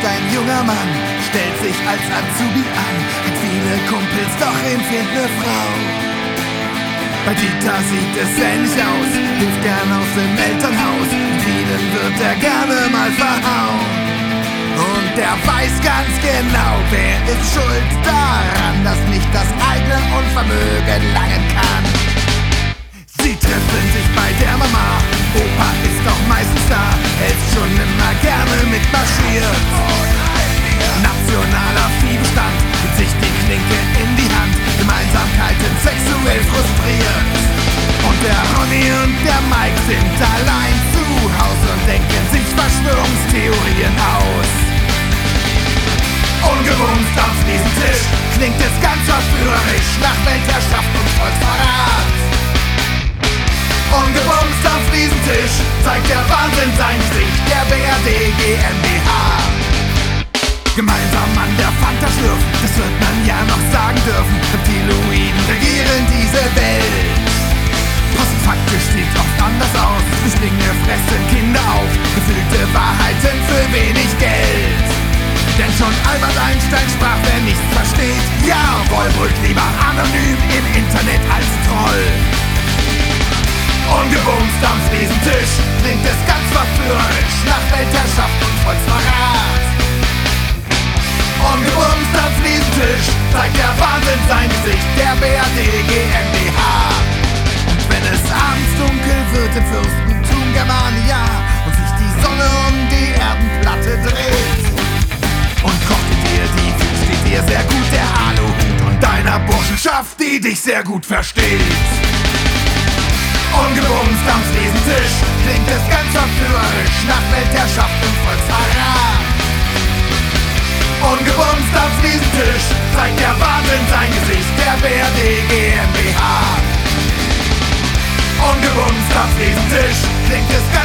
ein junger Mann, stellt sich als Azubi an, hat viele Kumpels, doch ihm fehlt ne Frau. Bei Dieter sieht es ähnlich aus, hilft gern aus dem Elternhaus, mit vielen wird er gerne mal verhauen. Und er weiß ganz genau, wer ist schuld daran, dass nicht das eigene Unvermögen langen kann. Sie treffen sich bei der Mama, Opa ist doch meistens da, er ist schon immer gerne mitmarschiert. Nationaler Viehbestand, gibt sich die Klinke in die Hand, Gemeinsamkeiten sexuell frustriert. Und der Ronny und der Mike sind allein zu Hause und denken sich Verschwörungstheorien aus. Ungebumst am Fliesentisch klingt es ganz verführerisch nach Weltherrschaft und Volksverrat. Ungebumst am Fliesentisch zeigt der Wahnsinn sein Gesicht, der BRD GmbH. Gemeinsam an der Fanta schlürfen, das wird man ja noch sagen dürfen. Reptiloiden regieren diese Welt. Postfaktisch sieht oft anders aus, Flüchtlinge fressen Kinder auf, gefüllte Wahrheiten für wenig Geld. Denn schon Albert Einstein sprach, wer nichts versteht, ja, wohl lieber anonym im Internet als Troll. Ungebumst am Fliesentisch klingt es ganz verführerisch nach Weltherrschaft und Volksverrat. Ungebumst am Fliesentisch zeigt der Wahnsinn sein Gesicht, der BRD GmbH. Und wenn es abends dunkel wird im Fürstentum Germania und sich die Sonne um die Erdenplatte dreht und kocht in dir die Füße, steht dir sehr gut der Aluhut und deiner Burschenschaft, die dich sehr gut versteht. Ungebumst am Fliesentisch klingt es ganz verführerisch nach Weltherrschaft und Volksverrat. Ungebumst am Fliesentisch zeigt der Wahnsinn sein Gesicht, der BRD GmbH. Ungebumst am Fliesentisch klingt es